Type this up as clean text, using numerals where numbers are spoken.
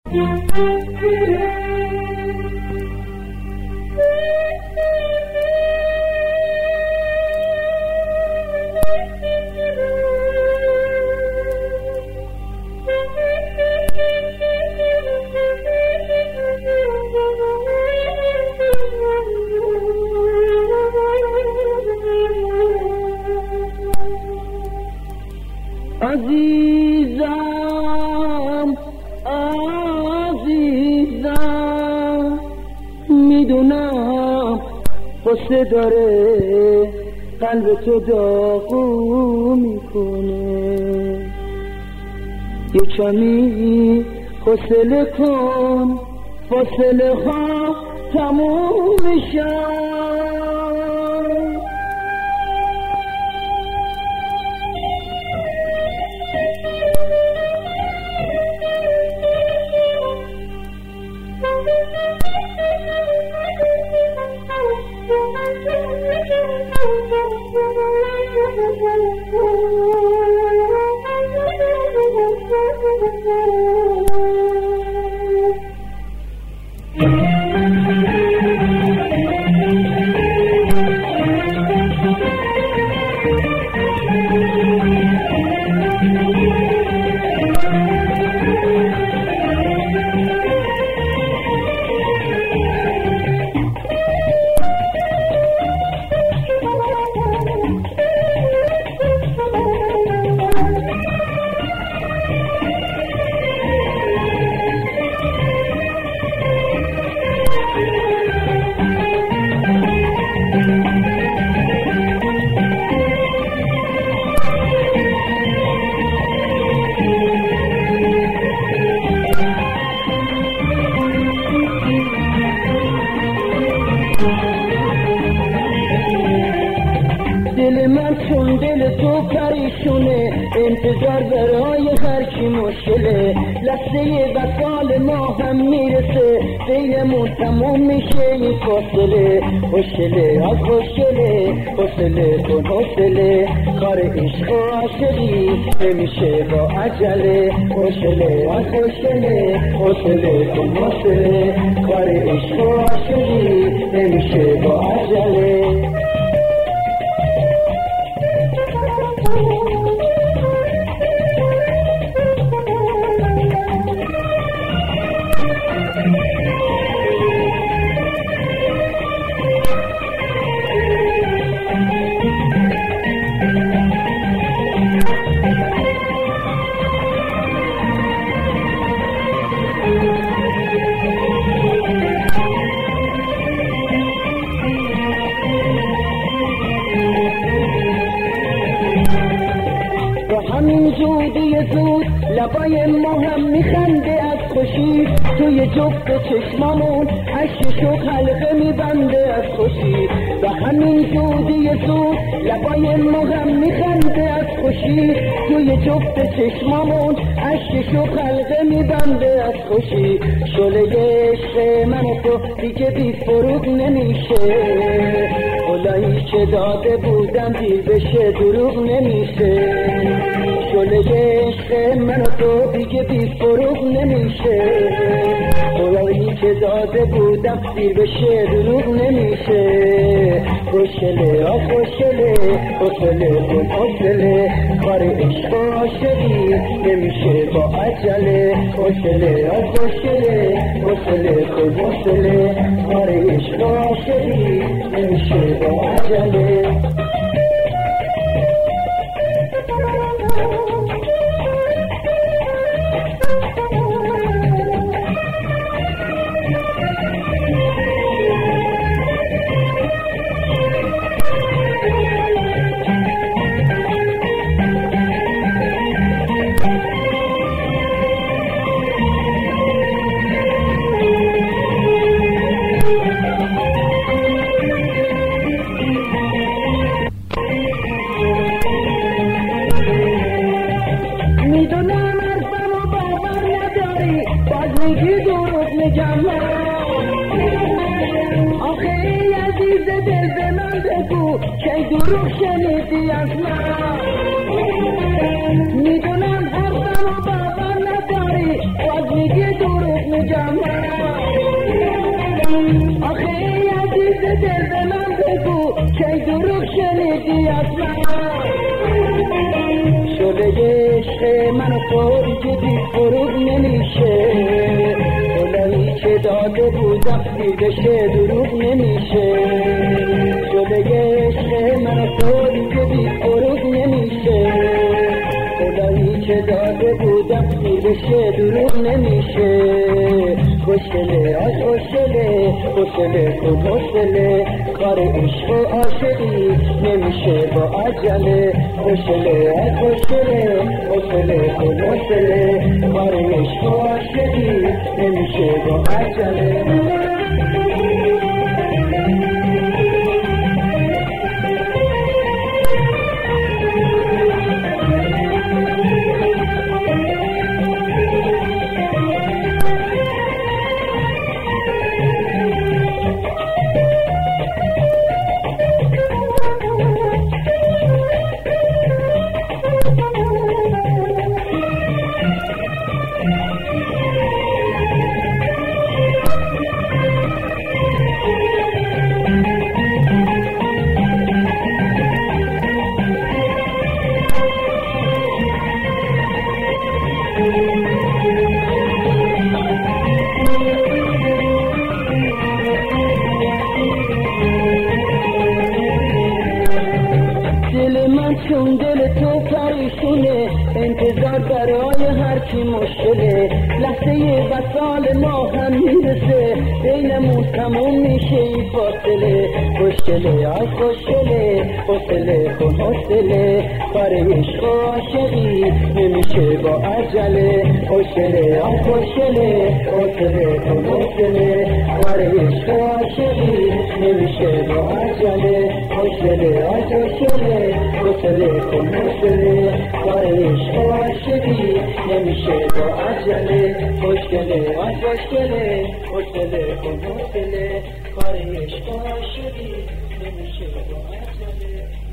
عزیزم عزیزم میدونم قصه داره قلب تو داغو میکنه، یه کمی حوصله کن فاصله ها تموم میشن. دل من چون دل تو پریشونه، انتظار برای هر کی مشکله، لحظه وصال ما هم میرسه، بینمون تموم میشه این فاصله. حوصله از حوصله، حوصله کن حوصله، کار عشق و عاشقی نمیشه با عجله. حوصله از حوصله، حوصله کن حوصله، کار عشق و عاشقی نمیشه با عجله. همین زودی زود لبای ما هم میخنده از خوشی، توی جفت چشمامون اشک و حلقه میبنده از خوشی. و همین زودی زود لبای ما هم میخنده از خوشی، توی جفت چشمامون اشک و حلقه میبنده از خوشی. شعله عشق من و تو دیگه بی فروغ نمیشه، قولایی که داده بودم دیر بشه دروغ نمیشه. شعله عشق من و تو دیگه بی فروغ نمیشه، قولایی که داده بودم دیر بشه دروغ نمیشه. خوشله آ خوشله، خوشله کن خوشله، کار عشق و عاشقی نمیشه با عجله. خوشله آ خوشله، خوشله کن خوشله، کار عشق و عاشقی نمیشه با عجله. آخه عزیز دل به من بگو که دروغ شنیدی از من، میدونم حرفمو باور نداری باز میگی دروغ بگم آخه ای عزیز دل به من بگو که دروغ شنیدی از من شعله عشق من و تو دیدی فروغ نمیشه دلایی که داده بودم دیر بشه دروغ نمیشه شعله عشق من و تو دیدی فروغ نمیشه دلایی که داده بودم دیر بشه دروغ نمیشه خوشگله آی خوشگله خوشگله خود خوشگله کار عشق و عاشقی نمیشه با عجله خوشگله آی خوشگله خوشگله خود خوشگله کار عشق و عاشقی نمیشه با عجله چون دل تو پریشونه انتظار برای هر کی مشکله لحظه وصال ما هم میرسه بینمون تموم میشه این فاصله خوشگله آی خوشگله خوشگله کن خوشگله کار عشق و عاشقی نمیشه با عجله خوشگله آی خوشگله خوشگله کن خوشگله کار عشق و عاشقی نمیشه با عجله خوشگله آی خوشگله خوشگله کن خوشگله کار عشق و عاشقی نمیشه با عجله خوشگله آی خوشگله خوشگله کن خوشگله کار عشق و عاشقی نمیشه با عجله